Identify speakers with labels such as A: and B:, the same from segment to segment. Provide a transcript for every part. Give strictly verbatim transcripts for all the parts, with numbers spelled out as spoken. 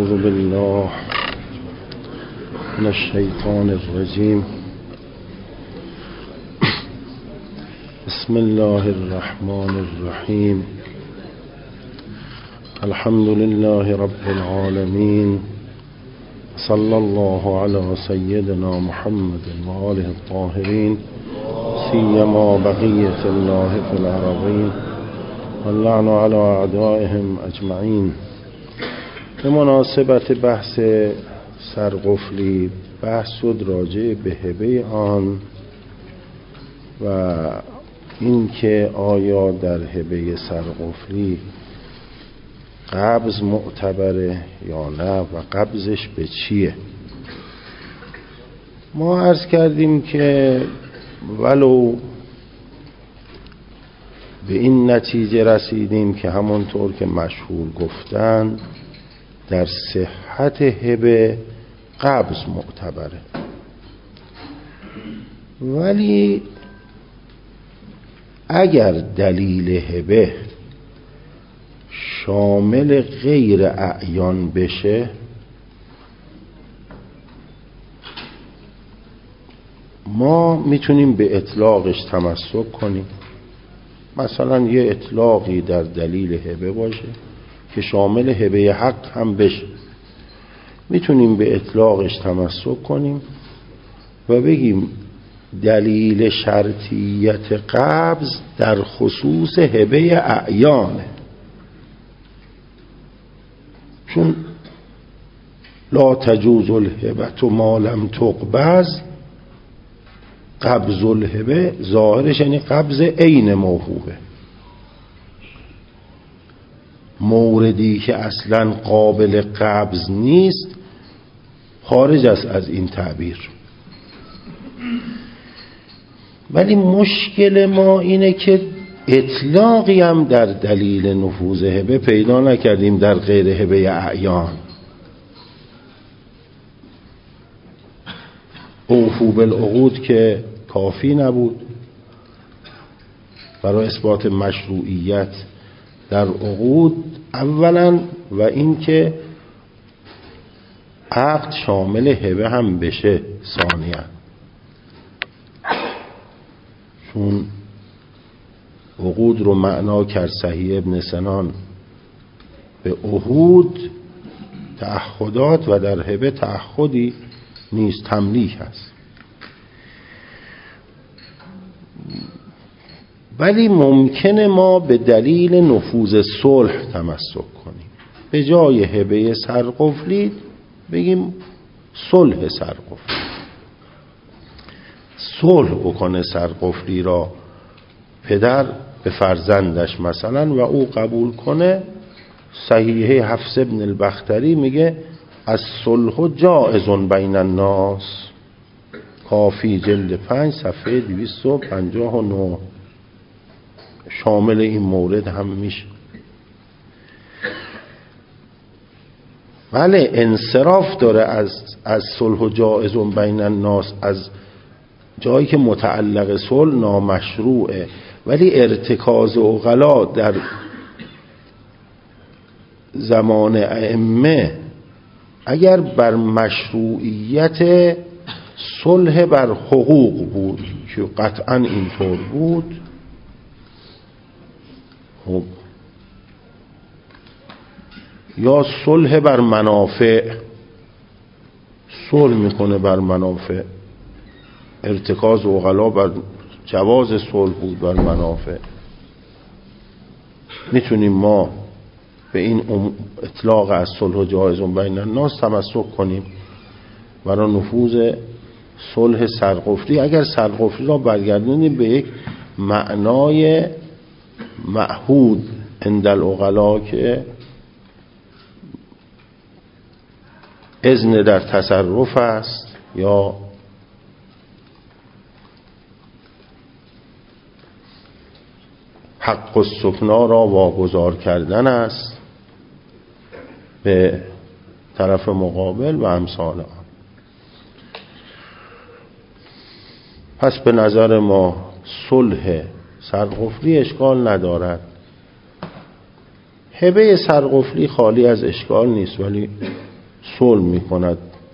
A: أعوذ بالله من الشيطان الرجيم. بسم الله الرحمن الرحيم. الحمد لله رب العالمين. صلى الله على سيدنا محمد وآله الطاهرين، سيما بقية الله في الأرضين، واللعن على أعدائهم أجمعين. به مناسبت بحث سرقفلی بحث شد راجع به هبه آن و این که آیا در هبه سرقفلی قبض معتبره یا نه و قبضش به چیه. ما عرض کردیم که ولو به این نتیجه رسیدیم که همونطور که مشهور گفتن در صحت هبه قبض معتبره، ولی اگر دلیل هبه شامل غیر اعیان بشه ما میتونیم به اطلاقش تمسک کنیم. مثلا یه اطلاقی در دلیل هبه باشه که شامل هبه حق هم بشه، میتونیم به اطلاقش تمسک کنیم و بگیم دلیل شرطیت قبض در خصوص هبه اعیانه، چون لا تجوز الهبه ما لم تقبض. قبض الهبه ظاهرش یعنی قبض عین موهوبه، موردی که اصلا قابل قبض نیست خارج است از این تعبیر. ولی مشکل ما اینه که اطلاقی هم در دلیل نفوذ هبه پیدا نکردیم در غیر هبه اعیان. اوفو بالعقود که کافی نبود برای اثبات مشروعیت در عقود اولا، و این که عقد شامل هبه هم بشه ثانیا، چون عقود رو معنا کرد صحیح ابن سنان به عهود تعهدات و در هبه تعهدی نیست، تملیک هست. ولی ممکنه ما به دلیل نفوذ صلح تمسک کنیم، به جای هبه سرقفلی بگیم صلح سرقفلی، صلح بکنه سرقفلی را پدر به فرزندش مثلا و او قبول کنه. صحیحه حفص ابن البختری میگه از صلح جائز بین الناس، کافی جلد پنج صفحه دویست و پنجاه و نه، شامل این مورد هم میشه. بله انصراف داره از از صلح جائز بین الناس، از جایی که متعلق صلح نامشروعه، ولی ارتکاز عقلا در زمان ائمه اگر بر مشروعیت صلح بر حقوق بود که قطعا اینطور بود، خب یا صلح بر منافع، صلح میکنه بر منافع، ارتکاز عقلا بر جواز صلح بود بر منافع، میتونیم ما به این اطلاق از صلح جایز بین الناس تمسک کنیم برای نفوذ صلح سرقفلی. اگر سرقفلی را برگردونیم به یک معنای معهود عند العقلا که اذن در تصرف است یا حق السکنا را واگذار کردن است به طرف مقابل و امثال آن. پس به نظر ما صلح سرقفلی اشکال ندارد. هبه سرقفلی خالی از اشکال نیست، ولی صلح میکند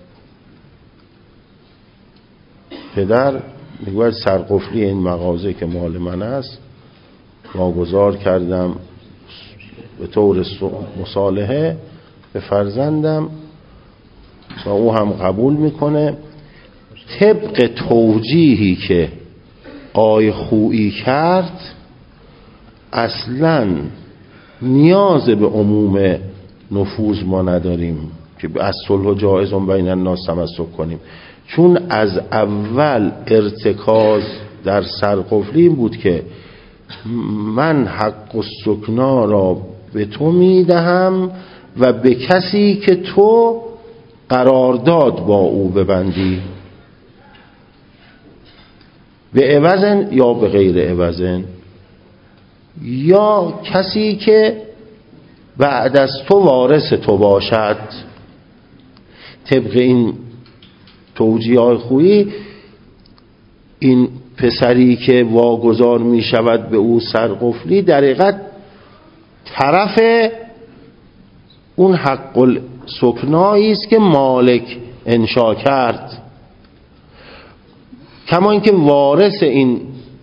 A: پدر میگه باید سرقفلی این مغازه که مال من است واگذار کردم به طور مصالحه به فرزندم و او هم قبول میکنه. طبق توجیهی که آی خویی کرد اصلا نیاز به عموم نفوذ ما نداریم که از صلح و جایز بین الناس تمسک کنیم، چون از اول ارتکاز در سرقفلی این بود که من حق السکنا را به تو میدهم و به کسی که تو قرارداد با او ببندی، به عوضن یا به غیر عوضن، یا کسی که بعد از تو وارث تو باشد. طبق این توجیه های خویی این پسری که واگذار می شود به او سرقفلی در حقیقت طرف اون حق السکنایی است که مالک انشا کرد، کما اینکه وارث این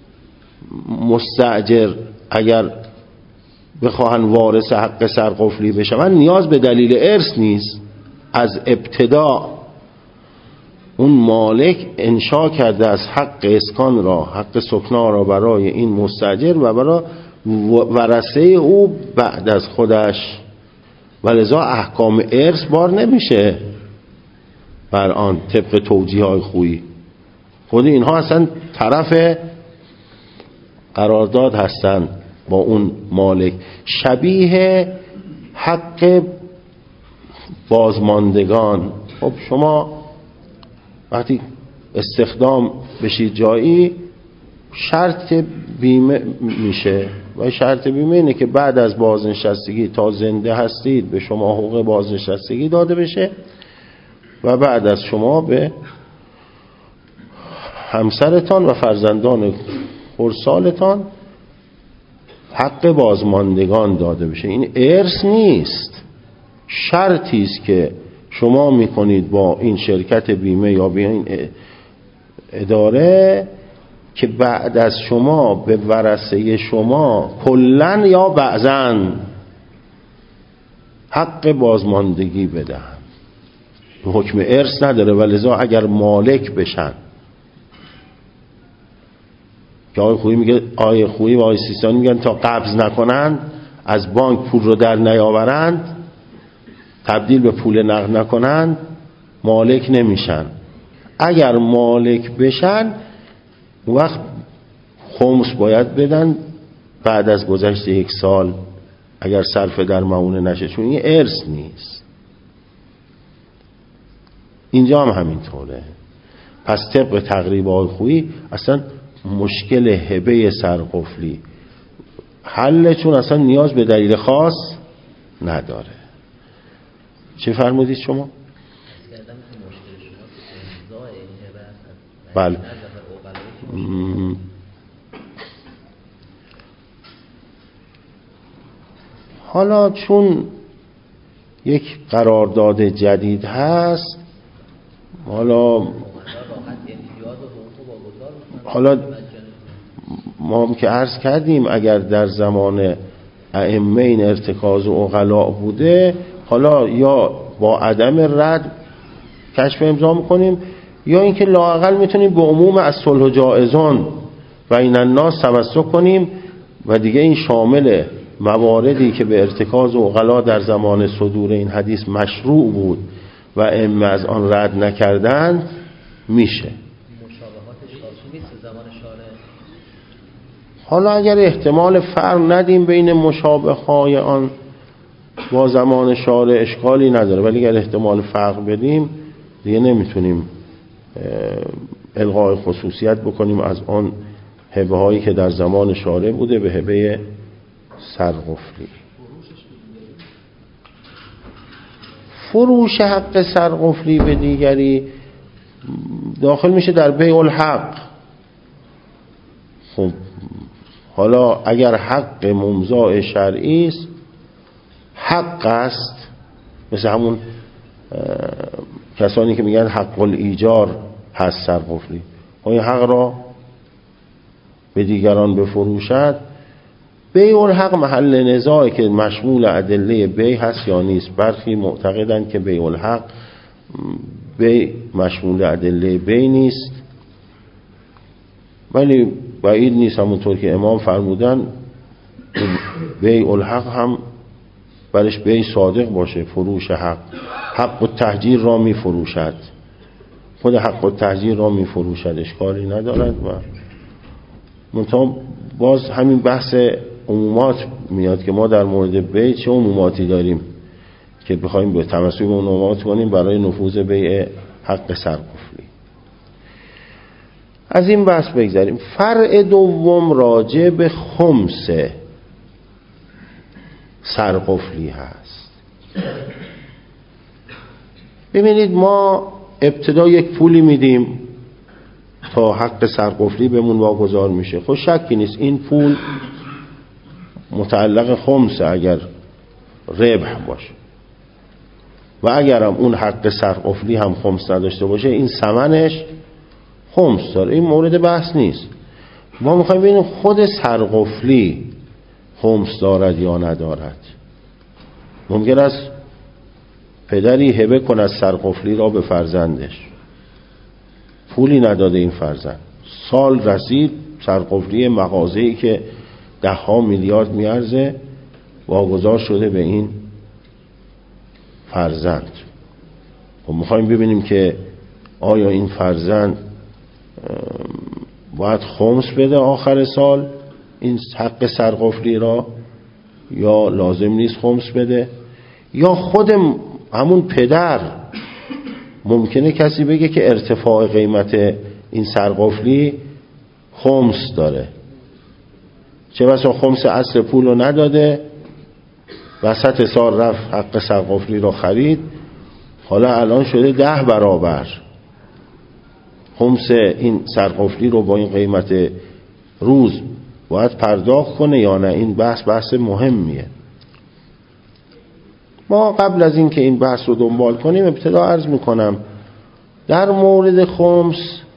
A: مستاجر اگر بخواهن وارث حق سرقفلی بشن نیاز به دلیل ارث نیست. از ابتدا اون مالک انشا کرده از حق اسکان را، حق سکنا را برای این مستاجر و برای ورثه او بعد از خودش، ولذا احکام ارث بار نمیشه بر آن طبق توجیه های خویی. خود اینها اصلا طرف قرارداد هستن با اون مالک، شبیه حق بازماندگان. خب شما وقتی استخدام بشید جایی شرط بیمه میشه و شرط بیمه اینه که بعد از بازنشستگی تا زنده هستید به شما حقوق بازنشستگی داده بشه و بعد از شما به همسرتان و فرزندان خردسالتان حق بازماندگان داده بشه. این ارث نیست، شرطی است که شما میکنید با این شرکت بیمه یا با این اداره که بعد از شما به ورثه شما کلن یا بعضن حق بازماندگی بدن. حکم ارث نداره، ولذا اگر مالک بشن که آقای خویی میگه، آقای خویی و آقای سیستانی میگن تا قبض نکنن، از بانک پول رو در نیاورند، تبدیل به پول نقد نکنن، مالک نمیشن. اگر مالک بشن اون وقت خمس باید بدن بعد از گذشت یک سال اگر صرف در معونه نشه، چون این ارث نیست. اینجا هم همینطوره. پس طبق تقریب آقای خویی اصلا مشکل هبه سرقفلی حل، چون اصلا نیاز به دلیل خاص نداره. چه فرمودید شما؟ بله. حالا چون یک قرارداد جدید هست، حالا حالا ما هم که عرض کردیم اگر در زمان ائمه این ارتکاز و عقلا بوده، حالا یا با عدم رد کشف امضا میکنیم یا اینکه لااقل میتونیم به عموم از صلح و جائزان و این الناس تمسک کنیم و دیگه این شامل مواردی که به ارتکاز و عقلا در زمان صدور این حدیث مشروع بود و ائمه از آن رد نکردند میشه. حالا اگر احتمال فرق ندیم بین مشابه های آن با زمان شارع اشکالی نداره، ولی اگر احتمال فرق بدیم دیگه نمیتونیم الغای خصوصیت بکنیم از آن هبه هایی که در زمان شارع بوده به هبه سرقفلی. فروش حق سرقفلی به دیگری داخل میشه در بیع الحق. خب حالا اگر حق ممضاء شرعی است، حق است، مثل همون کسانی که میگن حق الایجار هست سرقفلی، این حق را به دیگران بفروشد. بیع الحق محل نزاعه که مشمول ادله بیع هست یا نیست. برخی معتقدند که بیع الحق بیع مشمول ادله بیع نیست، ولی بعید نیست همونطور که امام فرمودن بیع الحق هم برش بیع صادق باشه، فروش حق. حق التهجیر را می فروشد، خود حق التهجیر را می فروشد، اشکالی ندارد. و منتها باز همین بحث عمومات میاد که ما در مورد بیع چه عموماتی داریم که بخوایم به تمسک به اون عمومات کنیم برای نفوذ بیع حق سرقفلی. از این بحث بگذاریم. فرع دوم راجع به خمس سرقفلی هست. ببینید ما ابتدا یک پولی میدیم تا حق سرقفلی بهمون واگذار میشه. خب شکی نیست این پول متعلق خمسه اگر ربح باشه، و اگرم اون حق سرقفلی هم خمس نداشته باشه این ثمنش خمس داره، این مورد بحث نیست. ما میخوایم ببینیم خود سرقفلی خمس دارد یا ندارد. ممکن است پدری هبه کند سرقفلی را به فرزندش، پولی نداده این فرزند، سال رسید سرقفلی مغازه‌ای که ده ها میلیارد میارزه واگذار شده به این فرزند. خب میخوایم ببینیم که آیا این فرزند باید خمس بده آخر سال این حق سرقفلی را یا لازم نیست خمس بده، یا خود همون پدر. ممکنه کسی بگه که ارتفاع قیمت این سرقفلی خمس داره، چه بسا خمس اصل پول رو نداده، وسط سال رفت حق سرقفلی رو خرید، حالا الان شده ده برابر. خمس این سرقفلی رو با این قیمت روز باید پرداخت کنه یا نه؟ این بحث بحث مهمیه. ما قبل از این که این بحث رو دنبال کنیم ابتدا عرض میکنم در مورد خمس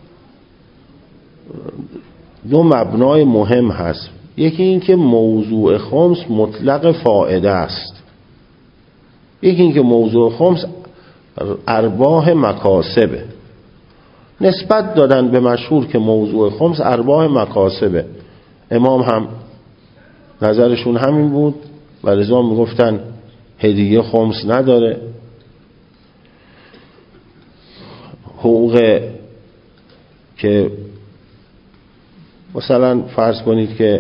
A: دو مبنای مهم هست. یکی این که موضوع خمس مطلق فائده است، یکی این که موضوع خمس ارباح مکاسبه. نسبت دادن به مشهور که موضوع خمس ارباح مکاسبه. امام هم نظرشون همین بود و لذا میگفتن هدیه خمس نداره. حقوق که مثلا فرض کنید که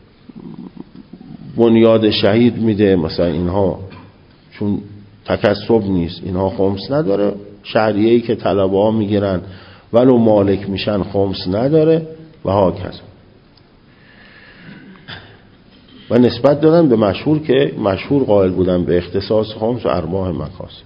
A: بنیاد شهید میده، مثلا اینها چون تکسب نیست اینها خمس نداره. شهریه‌ای که طلبه ها میگیرن ولو مالک میشن خمس نداره و ها کذا. و نسبت دادن به مشهور که مشهور قائل بودن به اختصاص خمس و ارباح مکاسب.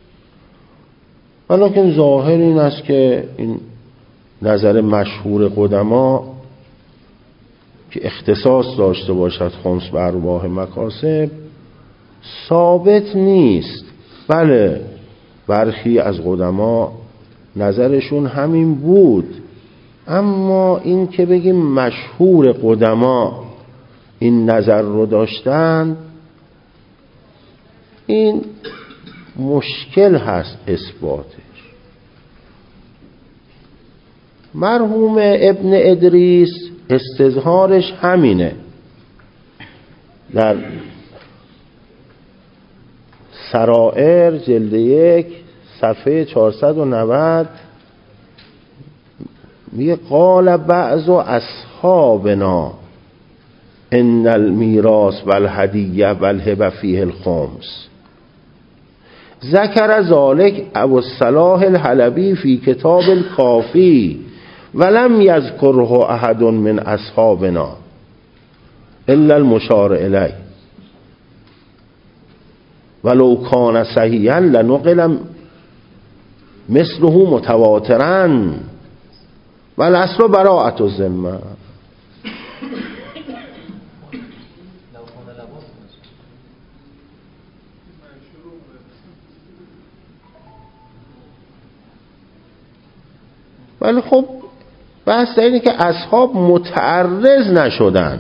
A: ولیکن ظاهر این است که این نظر مشهور قدما که اختصاص داشته باشد خمس به ارباح مکاسب ثابت نیست. بله برخی از قدما نظرشون همین بود، اما این که بگیم مشهور قدما این نظر رو داشتن این مشکل هست اثباتش. مرحوم ابن ادریس استظهارش همینه. در سرائر جلد یک صفحه چهارصد و نود میگه قال بعض اصحابنا ان المیراث والهدیه والهبه فیه الخمس. ذکر ذلك ابو الصلاح الحلبی فی کتاب الکافی ولم یذکره احد من اصحابنا الا المشار الیه ولو کان صحیحا لنقل مثله متواترا والاصل براءة الذمه. ولی خب بحث اینه که اصحاب متعرض نشدن.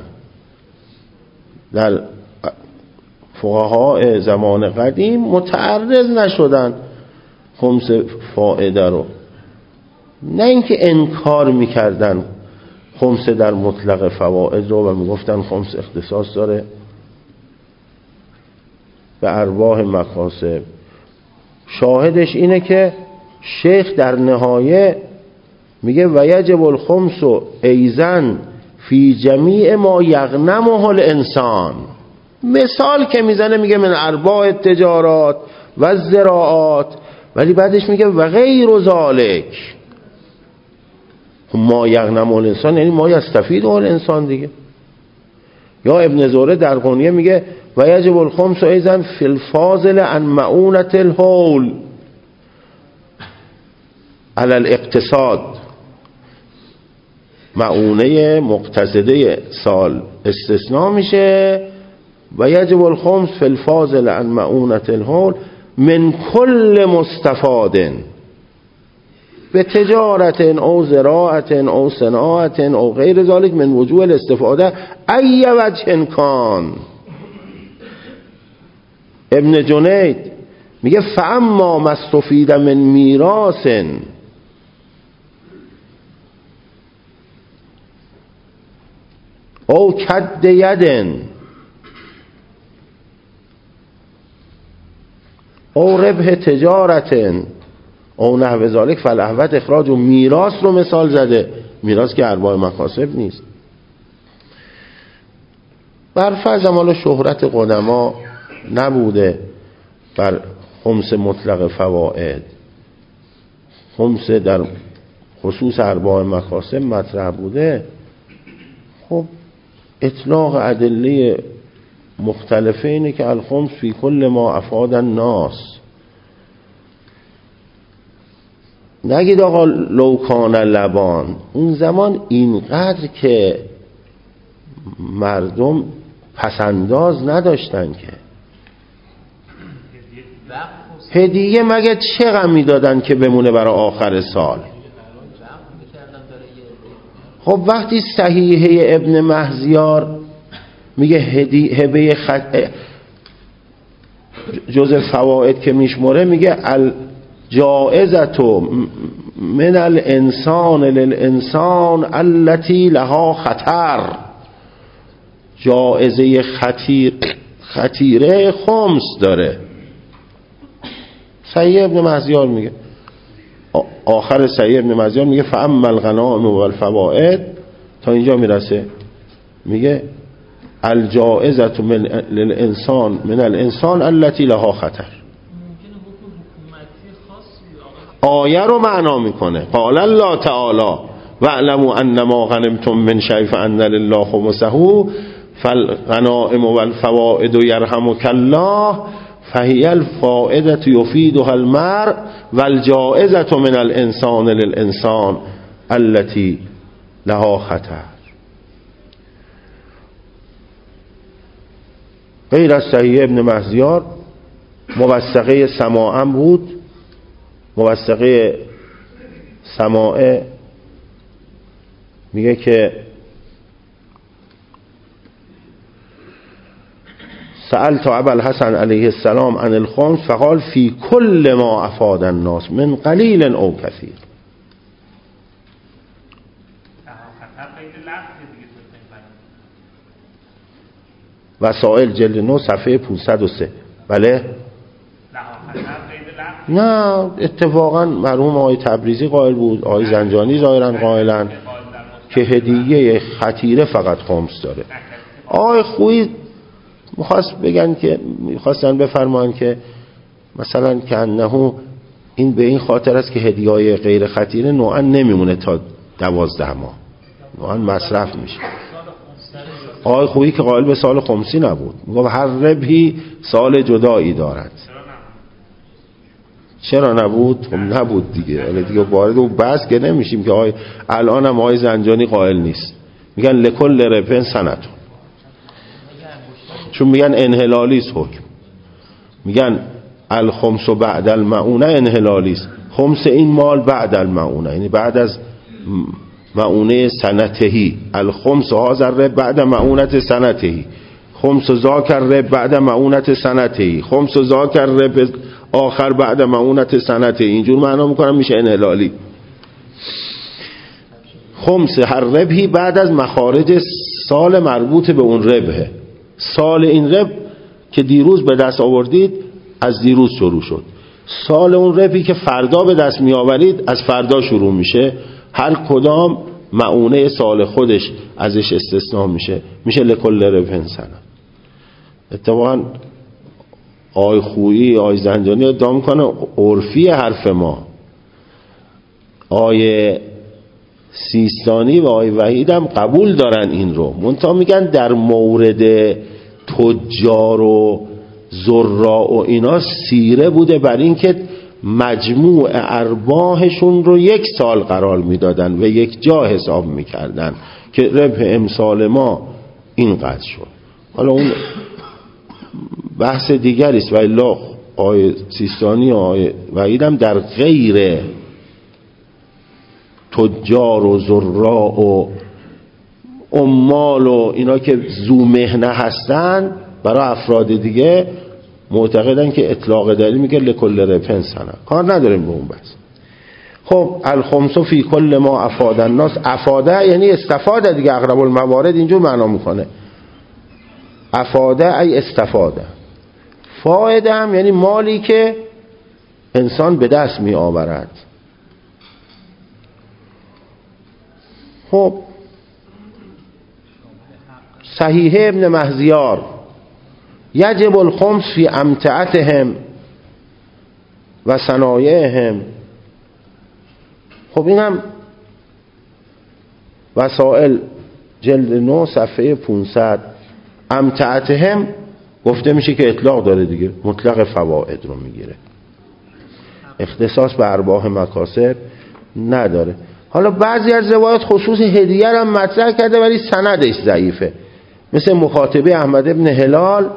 A: در فقهای زمان قدیم متعرض نشدن خمس فائده رو، نه اینکه انکار میکردن خمس در مطلق فواید رو و میگفتن خمس اختصاص داره به ارباح مکاسب. شاهدش اینه که شیخ در نهایه میگه و یجب الخمس ایزن فی جمیع ما یغنمه الانسان. مثال که میزنه میگه من ارباح تجارات و زراعات، ولی بعدش میگه و غیر ذالک ما یغنمه الانسان، یعنی ما یستفیده الانسان دیگه. یا ابن زهره در غنیه میگه و یجب الخمس ایزن فی الفاضل عن معونة الحول علی الاقتصاد. معونه مقتصده سال استثناء میشه و یجب الخمس فی الفاضل عن معونة الحول من کل مستفاد به تجارت او زراعت او صناعت او غیر ذلك من وجوه الاستفاده ای وجه کان. ابن جنید میگه فاما ما استفید من میراث او کد ید او ربح تجارت او نحو ذالک فالاحوط اخراج. و میراث رو مثال زده، میراث که ارباح مکاسب نیست. بر فرض مال شهرت قدما نبوده بر خمس مطلق فواید، خمس در خصوص ارباح مکاسب مطرح بوده، خب اطلاق ادله مختلفه اینه که الخمس فی کل ما افاد الناس. نگید آقا لوکان لبان، اون زمان اینقدر که مردم پسنداز نداشتن که هدیه مگه چه غمی دادن که بمونه برای آخر سال. خب وقتی صحیحه ابن مهزیار میگه هبه خط جزء فواید که میشمره، میگه الجائزة من الانسان للانسان التي لها خطر. جائزه خطیر خطیره خمس داره. صحیح ابن مهزیار میگه، آخر صحیح ابن مهزیار میگه فاما الغنائم والفوائد، تا اینجا میرسه میگه الجائزة من للانسان من الانسان التي لها خطر. آیه رو معنا میکنه. قال الله تعالی واعلموا انما غنمتم من شیء فان لله خمسه فالغنائم والفوائد يرحمك الله فهي الفائدة يفيدها المرء والجائزة من الانسان للانسان التي لها خطر. غیر از صحیح ابن مهزیار موثقه سماعم بود. موثقه سماعه میگه که سألت ابا الحسن علیه السلام عن الخمس فقال فی کل ما افاد الناس من قلیل او کثیر. وسائل جلد نو صفحه پانصد و سه. بله نه اتفاقا مرحوم آقای تبریزی قائل بود، آقای زنجانی ظاهرا قائلن که هدیه خطیره فقط خمس داره. آقای خویی میخواست بگن که میخواستن بفرمایند که مثلا که انه این به این خاطر است که هدیه‌های غیر خطیره نوعا نمیمونه تا دوازده ماه، نوعا مصرف میشه. آقای خویی که قائل به سال خمسی نبود، میگه هر ربحی سال جدایی دارد. چرا نبود؟ خب نبود دیگه. ولی دیگه وارد اون بحث که نمیشیم که آقای الان هم آقای زنجانی قائل نیست، میگن لکل ربحن سنتون، چون میگن انحلالی است حکم. میگن الخمس بعد المعونه انحلالی است، خمس این مال بعد المعونه، یعنی بعد از معونه سنتهی، الخمس هذا الرب بعد معونت سنتهی، خمس ذاک الرب بعد معونت سنتهی، خمس ذاک الرب آخر بعد معونت سنتهی. اینجور معنا میکنم میشه انحلالی. خمس هر ربحی بعد از مخارج سال مربوط به اون ربحه. سال این ربح که دیروز به دست آوردید از دیروز شروع شد، سال اون ربحی که فردا به دست می آورید از فردا شروع میشه. هر کدام معونه سال خودش ازش استثناء میشه، میشه لکل ربح سنه. اتفاقا آی خویی آی زنجانی ادعا میکنه عرفی حرف ما، آی سیستانی و آی وحید هم قبول دارن این رو، منتها میگن در مورد تجار و زراع و اینا سیره بوده بر این که مجموع ارباحشون رو یک سال قرار میدادن و یک جا حساب میکردن که ربح امسال ما اینقدر شد. حالا اون بحث دیگری است. و الا آیه سیستانی و آیه وحید هم در غیر تجار و زراع و عمال و اینا که ذو مهنه هستن، برای افراد دیگه معتقدن که اطلاق دلیل میگه لکل ربح سنه، کار نداریم به اون بحث. خب الخمس فی کل ما افاد الناس، افاده یعنی استفاده دیگه، اقرب الموارد اینجور معنا میکنه. افاده ای استفاده، فایده هم یعنی مالی که انسان به دست می آورد. خب صحیح ابن مهزیار یجب الخمس فی امتعتهم و صنایعهم. خب این هم وسائل جلد نو صفحه پانصد. امتعتهم گفته میشه که اطلاق داره دیگه، مطلق فواید رو میگیره، اختصاص به ارباح مکاسب نداره. حالا بعضی از روایات خصوص هدیه هم مطرح کرده ولی سندش ضعیفه، مثل مخاطبه احمد ابن هلال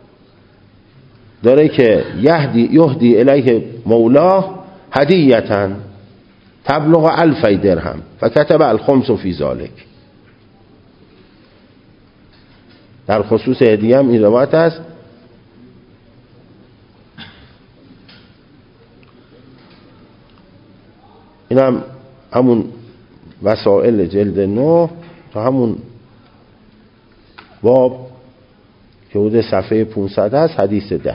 A: داره که یهدی یهدی الیه مولاه هدیه‌تن تبلغ الف درهم فکتب الخمس فی ذلک. در خصوص هدیه هم این روایت است. این هم همون وسائل جلد نو تا همون باب که حدود صفحه پانصد هست، حدیث ده.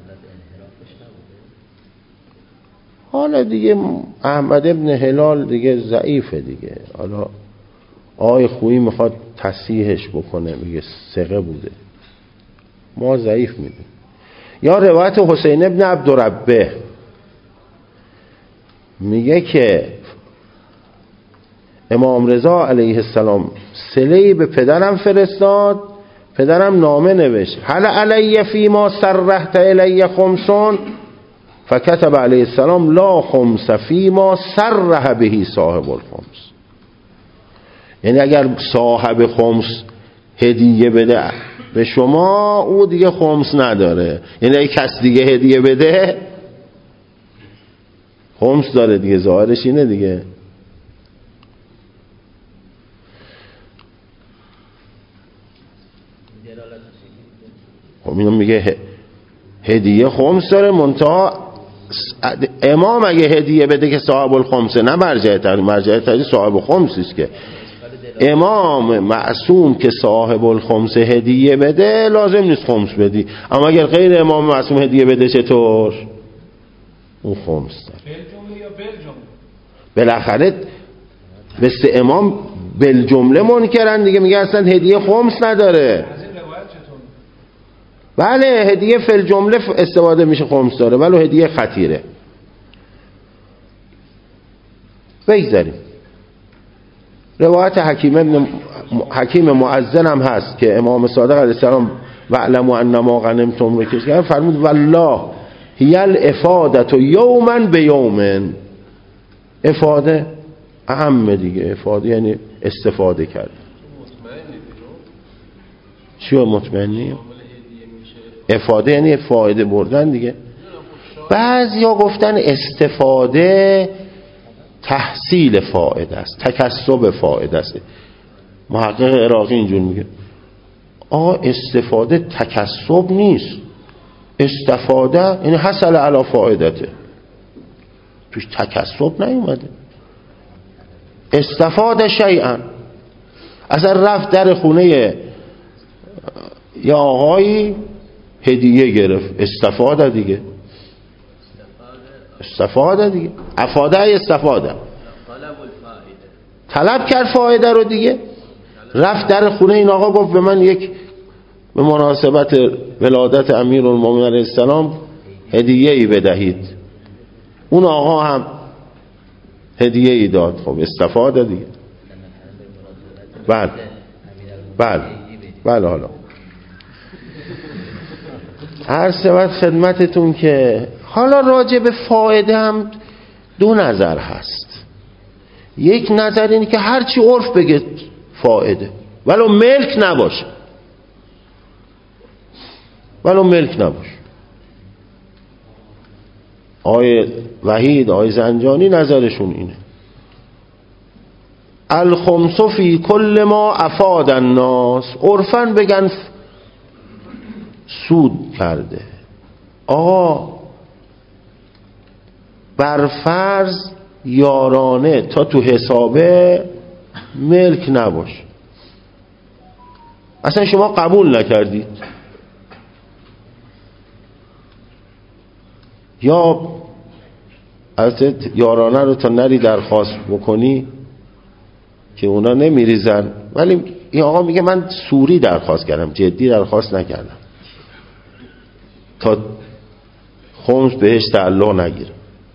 A: حالا دیگه احمد ابن هلال دیگه ضعیفه دیگه، حالا آقای خویی میخواد تصحیحش بکنه میگه ثقه بوده، ما ضعیف میدیم. یا روایت حسین ابن عبدالربه میگه که امام رضا علیه السلام صله‌ای به پدرم فرستاد، پدرم نامه نوشت هل علی فی ما سرحت الی خمسون فکتب علیه السلام لا خمس فی ما سرح بهی صاحب الخمس. یعنی اگر صاحب خمس هدیه بده به شما او دیگه خمس نداره، یعنی اگه کس دیگه هدیه بده خمس داره دیگه، ظاهرش اینه دیگه. خب اینو میگه هدیه خمس داره، منتها امام اگه هدیه بده که صاحب الخمسه، نه مرجع تری، مرجع تری صاحب خمسیست که امام معصوم که صاحب الخمسه هدیه بده لازم نیست خمس بدی، اما اگر غیر امام معصوم هدیه بده چطور؟ اون خمس داره. بالاخره مثل امام بالجمله منکرن دیگه، میگه اصلا هدیه خمس نداره. بله هدیه فل جمله استفاده میشه خمس داره، ولی هدیه خطیره. بگذاریم روایت حکیم ابن حکیم مؤذن هم هست که امام صادق علیه السلام وعلموا انما غنمتم رکز کردن، فرمود والله هی الافادت یوما به یوم. افاده اهم دیگه، افاده یعنی استفاده کرد. چیو مطمئنی؟ افاده یعنی فایده بردن دیگه. بعضیا گفتن استفاده تحصیل فائده است، تکسب فائده است. محقق عراقی اینجور میگه آ استفاده تکسب نیست، استفاده یعنی حصل علی فائدته، توش تکسب نیومده. استفاده شیئا، اصلا رفت در خونه یا آقایی هدیه گرفت، استفاده دیگه، استفاده دیگه، افاده استفاده، طلب کرد فایده رو دیگه. رفت در خونه این آقا گفت به من یک به مناسبت ولادت امیرالمومنین علیه السلام هدیه ای بدهید. اون آقا هم هدیه ای داد، خب استفاده دیگه. بله بله بله. حالا هر شود خدمتتون که حالا راجع به فایده هم دو نظر هست. یک نظر اینه که هرچی عرف بگه فایده، ولو ملک نباشه، ولو ملک نباشه. آقای وحید، آقای زنجانی نظرشون اینه الخمس فی کل ما افاد الناس، عرفاً بگن سود کرده. آقا بر فرض یارانه تا تو حسابه ملک نباشه، اصلا شما قبول نکردید، یا از یارانه رو تا نری درخواست بکنی که اونا نمیریزن، ولی این آقا میگه من سوری درخواست کردم، جدی درخواست نکردم تا خمس بهش تعلق نگیره.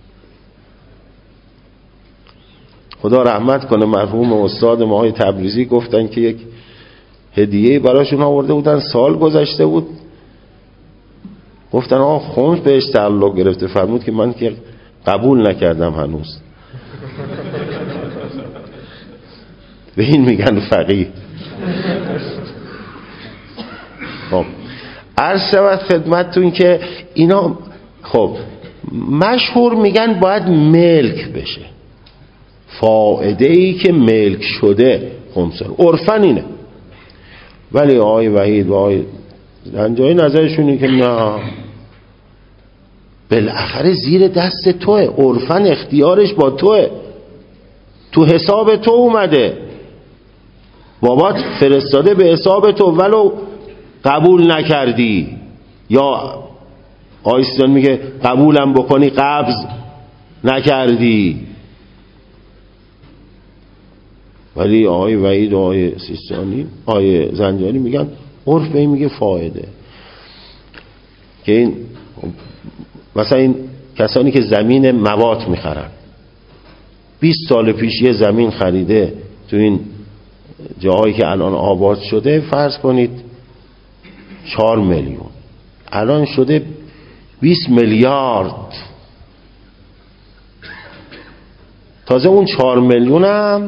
A: خدا رحمت کنه مرحوم استاد ما های تبریزی گفتن که یک هدیه براشون آورده بودن، سال گذشته بود، گفتن آقا خمس بهش تعلق گرفته، فرمود که من که قبول نکردم هنوز. به این میگن فقیه. خب عرض شود خدمتتون که اینا خب مشهور میگن باید ملک بشه، فائده ای که ملک شده خمسه، عرفن اینه. ولی آقای وحید و آقای زنجانی نظرشون اینه که نه، بالاخره زیر دست توه، عرفن اختیارش با توه، تو حساب تو اومده، بابات فرستاده به حساب تو، ولو قبول نکردی. یا آیستان میگه قبولم بکنی قبض نکردی. ولی آقای وحید و آقای سیستانی آقای زنجانی میگن عرف به این میگه فایده. که این مثلا این کسانی که زمین موات میخرن، بیست سال پیش یه زمین خریده تو این جاهایی که الان آباد شده، فرض کنید چهار میلیون، الان شده بیست میلیارد. تازه اون چهار میلیون هم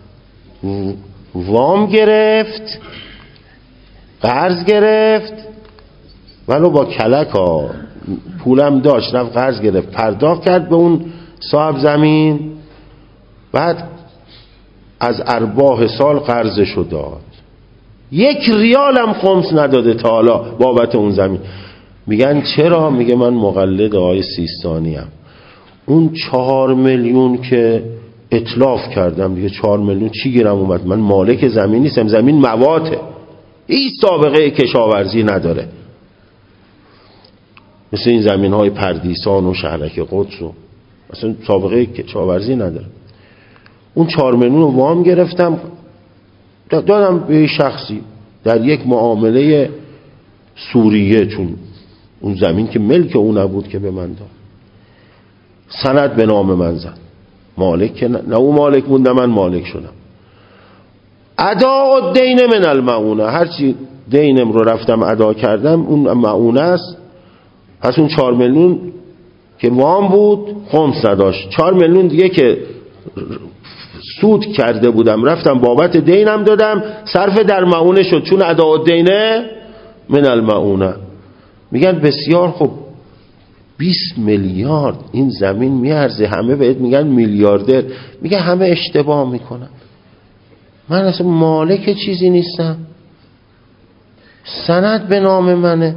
A: وام گرفت، قرض گرفت، ولو با کلک ها، پولم داشت، رفت قرض گرفت، پرداخت کرد به اون صاحب زمین، بعد از ارباح سال قرضشو داد، یک ریال هم خمس نداده تا حالا بابت اون زمین. میگن چرا؟ میگه من مقلد آقای سیستانی ام، اون چهار میلیون که اتلاف کردم دیگه، چهار میلیون چی گیرم اومد؟ من مالک زمین نیستم، زمین مواته، هیچ سابقه کشاورزی نداره، مثل این زمین های پردیسان و شهرک قدس و اصلا سابقه کشاورزی نداره. اون چهار میلیون رو وام گرفتم دادم به شخصی در یک معامله سوریه، چون اون زمین که ملک اون نبود که به من داد، سند به نام من زد، مالک که نه اون مالک بود نه من مالک شدم. ادا الدین من المعونه، هرچی دینم رو رفتم ادا کردم اون معونه است. پس اون چهار میلیون که وام بود خمس نداشت، چهار میلیون دیگه که سود کرده بودم رفتم بابت دینم دادم، صرف در معونه شد، چون ادا الدین من المعونه. میگن بسیار خوب، بیست میلیارد این زمین میارزه، همه بهت میگن میلیاردر، میگه همه اشتباه میکنن، من اصلا مالک چیزی نیستم، سند به نام منه،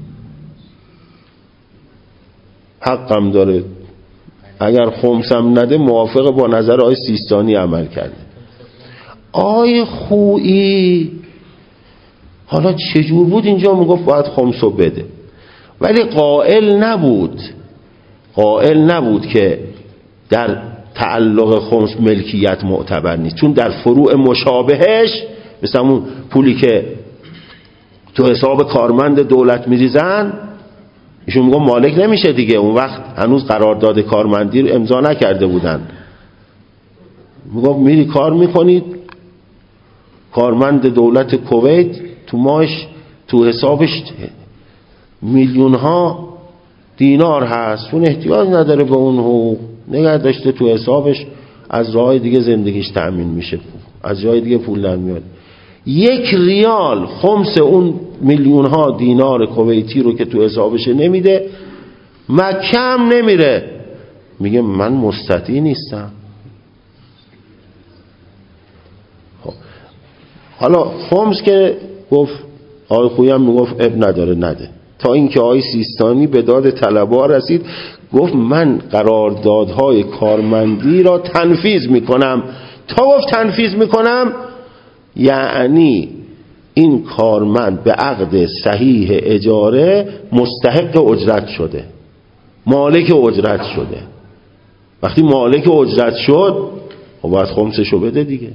A: حقم داره، اگر خمسم نده موافق با نظر آقای سیستانی عمل کرده. آقای خویی حالا چجور بود اینجا میگفت باید خمسو بده، ولی قائل نبود قائل نبود که در تعلق خمس ملکیت معتبر نیست، چون در فروع مشابهش مثل اون پولی که تو حساب کارمند دولت میریزن ایشون میگه مالک نمیشه دیگه، اون وقت هنوز قرارداد کارمندی رو امضا نکرده بودن، میگه میری کار میکنید، کارمند دولت کویت تو ماهش تو حسابش میلیون ها دینار هست، اون احتیاج نداره به اون حقوق، نگه داشته تو حسابش، از راه دیگه زندگیش تأمین میشه، از جای دیگه پول نمیاد. یک ریال خمس اون میلیون ها دینار کویتی رو که تو حسابش نمیده، مکه هم نمیره، میگه من مستطیع نیستم. خب. حالا خمس که گفت آقای خویی هم میگفت اب نداره نده، تا اینکه آقای سیستانی به داد طلبها رسید، گفت من قراردادهای کارمندی را تنفیذ میکنم. تا گفت تنفیذ میکنم یعنی این کارمند به عقد صحیح اجاره مستحق اجرت شده، مالک اجرت شده. وقتی مالک اجرت شد خب باید خمسشو بده دیگه.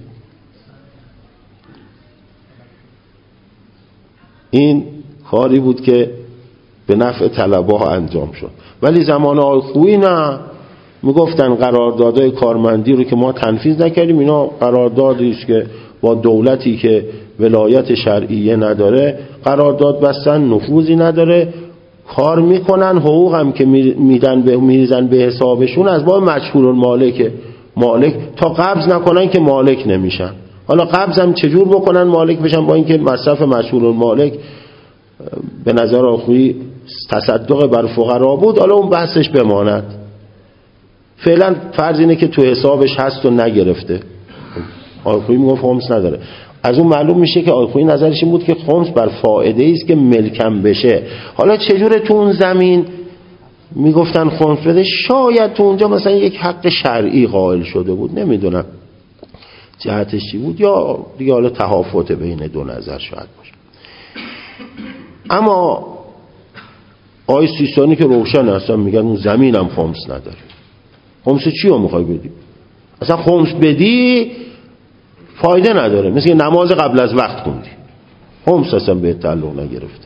A: این کاری بود که به نفع طلبها انجام شد. ولی زمان آقای خویی نه، میگفتن قراردادهای کارمندی رو که ما تنفیذ نکردیم، اینا قراردادی است که با دولتی که ولایت شرعیه نداره قرارداد بستن، نفوذی نداره، کار میکنن، حقوق هم که میدن به میریزن به حسابشون از باب مجهول المالک، مالک تا قبض نکنن که مالک نمیشن. حالا قبض هم چجور بکنن مالک بشن؟ با اینکه مصرف مجهول المالک به نظر آخوی تصدق بر فقرا بود، حالا اون بحثش بماند. فعلا فرض اینه که تو حسابش هست و نگرفته، آخوی میگفت خمس نداره. از اون معلوم میشه که آخوی نظرش این بود که خمس بر فائده ایست که ملکم بشه. حالا چجوره تو اون زمین میگفتن خمس بده؟ شاید تو اونجا مثلا یک حق شرعی قائل شده بود، نمیدونم جهتش چی بود، یا دیگه حالا تفاوت بین دو نظر شاید باشه. اما آقای سیستانی که روشن هستن میگن اون زمینم خمس نداره. خمس چی رو میخوای بدی؟ اصلا خمس بدی فایده نداره، مثل نماز قبل از وقت خوندی، خمس اصلا به تعلق نگرفته.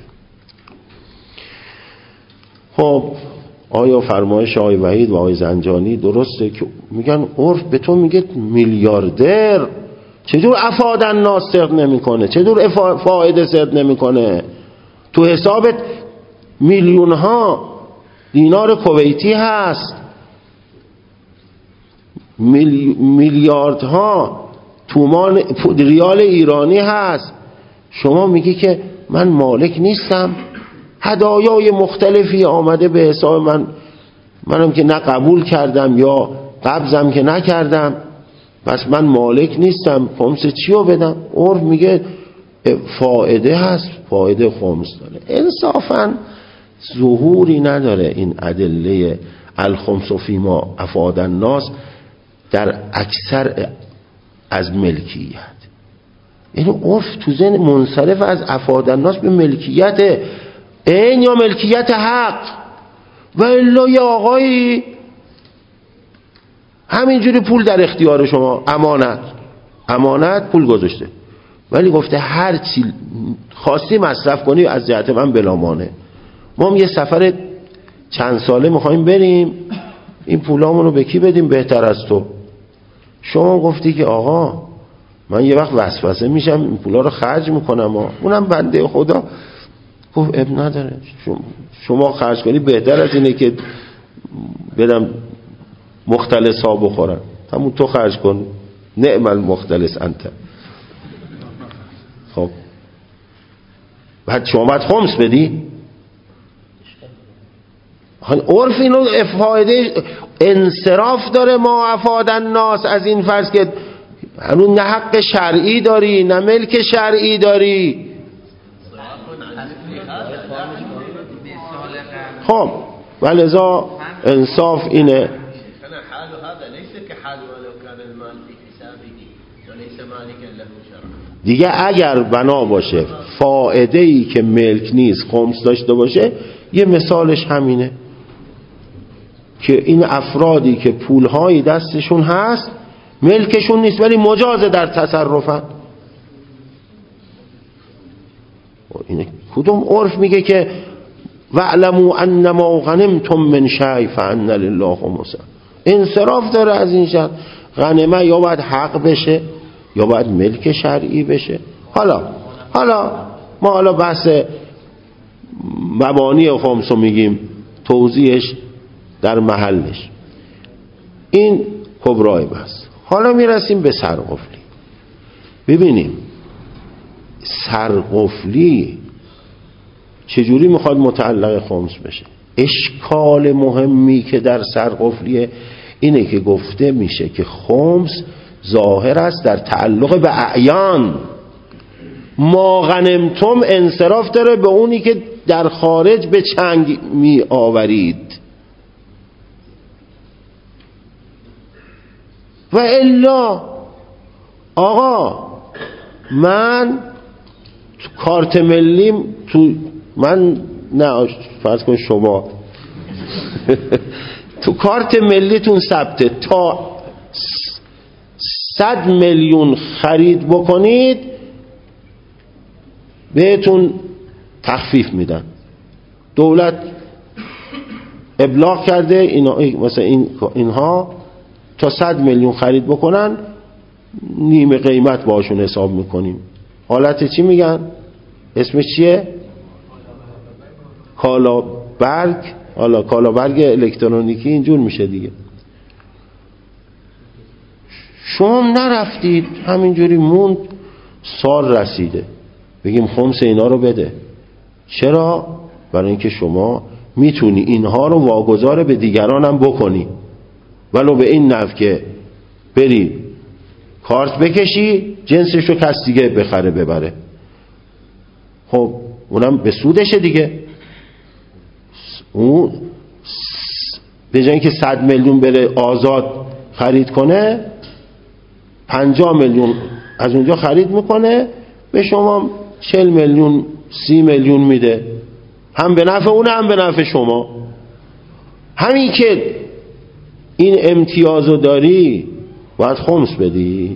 A: خب آیا فرمایش آقای وحید و آقای زنجانی درسته که میگن عرف به تو میگه میلیاردر، چجور افاد الناس صدق نمیکنه، چجور فایده صدق نمیکنه؟ تو حسابت میلیون ها دینار کویتی هست، میلی... میلیاردها تومان ریال ایرانی هست، شما میگی که من مالک نیستم، هدایای مختلفی آمده به حساب من، منم که نه قبول کردم یا قبضم که نکردم، پس من مالک نیستم، خمس چی رو بدم؟ عرف میگه فائده هست، فائده خمس داره. انصافا ظهوری نداره این ادله الخمس فیما افاد الناس در اکثر از ملکیت. یعنی عرف تو ذهن منصرف از افاد الناس به ملکیت این یا ملکیت حق، و الا یا آقایی همینجوری پول در اختیار شما، امانت امانت پول گذاشته، ولی گفته هر چی خواستی مصرف کنی از جهت من بلا مانع. ما هم یه سفر چند ساله میخوایم بریم، این پولامونو به کی بدیم بهتر از تو؟ شما گفتی که آقا من یه وقت وسوسه میشم این پولا رو خرج میکنم، اونم بنده خدا گفت اب نداره، شما خرج کنی بهتر از اینه که بدم مختلس ها بخورن، همون تو خرج کن، نعم المختلس انت. خب بعد شما باید خمس بدی؟ عرف اینو فایده انصراف داره. ما افاد الناس از این فرض که هنوز نه حق شرعی داری نه ملک شرعی داری. خب ولذا انصاف اینه. دیگه اگر بنا باشه فائده‌ای که ملک نیست خمس داشته باشه، یه مثالش همینه که این افرادی که پولهایی دستشون هست ملکشون نیست ولی مجاز در تصرفن. این کدوم عرف میگه که وَاعْلَمُوا أَنَّمَا غَنِمْتُم مِّن شَيْءٍ فَأَنَّ لِلَّهِ خُمُسَهُ. انصراف داره از این شرط. غنیمه یا باید حق بشه یا باید ملک شرعی بشه. حالا حالا ما حالا بحث مبانی خمس رو میگیم، توضیحش در محلش. این کبرای بحث. حالا میرسیم به سرقفلی. ببینیم سرقفلی چجوری میخواد متعلق خمس بشه. اشکال مهمی که در سرقفلیه اینه که گفته میشه که خمس ظاهر است در تعلق به اعیان. ما غنمتم انصراف داره به اونی که در خارج به چنگ می آورید و الا آقا من تو کارت ملیم تو من نه فرض کن شما تو کارت ملیتون ثبته تا صد میلیون خرید بکنید بهتون تخفیف میدن. دولت ابلاغ کرده اینا مثلا این اینها تا صد میلیون خرید بکنن نیمه قیمت باشون حساب میکنیم. حالت چی میگن؟ اسمش چیه؟ کالا برگ. حالا کالا برگ الکترونیکی اینجور میشه دیگه. شما نرفتید همینجوری موند، سال رسیده بگیم خمس اینا رو بده. چرا؟ برای اینکه شما میتونی اینها رو واگذار به دیگران هم بکنی، ولو به این نحو که بری کارت بکشی جنسش رو کس دیگه بخره ببره. خب اونم به سودشه دیگه. اون به جای اینکه صد میلیون بره آزاد خرید کنه پنجاه میلیون از اونجا خرید میکنه به شما چهل میلیون سی میلیون میده، هم به نفع اون هم به نفع شما. همین که این امتیازو داری باید خمس بدی.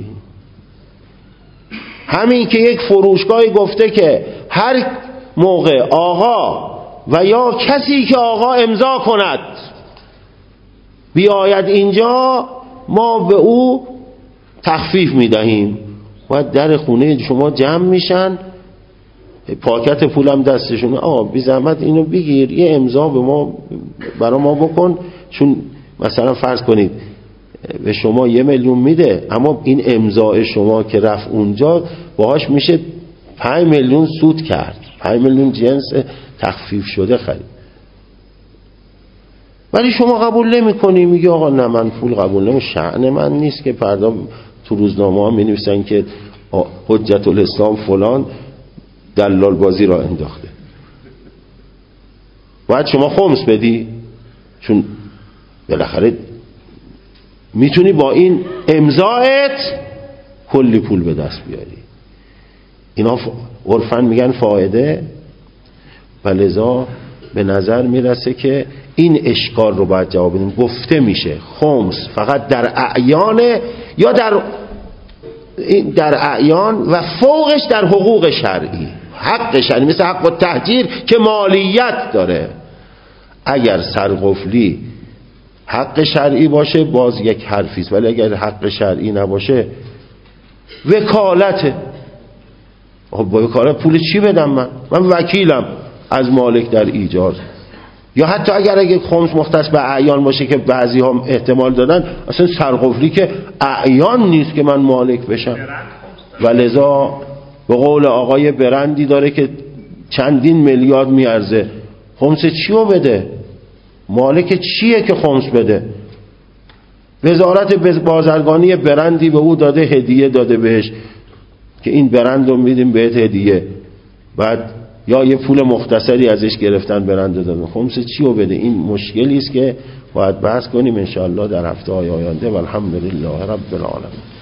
A: همین که یک فروشگاهی گفته که هر موقع آقا و یا کسی که آقا امضا کند بیاید اینجا ما به او تخفیف میدهیم و در خونه شما جمع میشن پاکت پولم دستشونه، آقا بی زحمت اینو بگیر یه امضا به ما برای ما بکن، چون مثلا فرض کنید به شما یه میلیون میده اما این امضای شما که رفت اونجا باهاش میشه پنج میلیون سود کرد، پنج میلیون جنس تخفیف شده خرید. ولی شما قبول نمی کنی، میگی آقا نه من پول قبول نمی، شأن من نیست که فردا تو روزنامه ها می نویسن که حجت الاسلام فلان دلال بازی را انداخته. باید شما خمس بدی چون بالاخره میتونی با این امضایت کلی پول به دست بیاری. اینا عرفاً میگن فایده. ولذا به نظر میرسه که این اشکال رو باید جواب بدیم. گفته میشه خمس فقط در اعیان یا در در اعیان و فوقش در حقوق شرعی، حق شرعی مثل حق التحجیر که مالیت داره. اگر سرقفلی حق شرعی باشه باز یک حرفیست، ولی اگر حق شرعی نباشه وکالته. با وکالت پول چی بدم من؟ من وکیلم از مالک در ایجار. یا حتی اگر اگه خمس مختص به اعیان باشه که بعضی ها احتمال دادن اصلا سرقفلی که اعیان نیست که من مالک بشم. ولذا به قول آقای برندی داره که چندین میلیارد میارزه، خمس چی رو بده؟ مالک چیه که خمس بده؟ وزارت بازرگانی برندی به او داده، هدیه داده بهش که این برند رو میدیم بهت هدیه، بعد یا یه پول مختصری ازش گرفتن برند دادن، خمس چی رو بده؟ این مشکلی است که باید بحث کنیم ان شاء الله در هفته های آینده. و الحمدلله رب العالمین.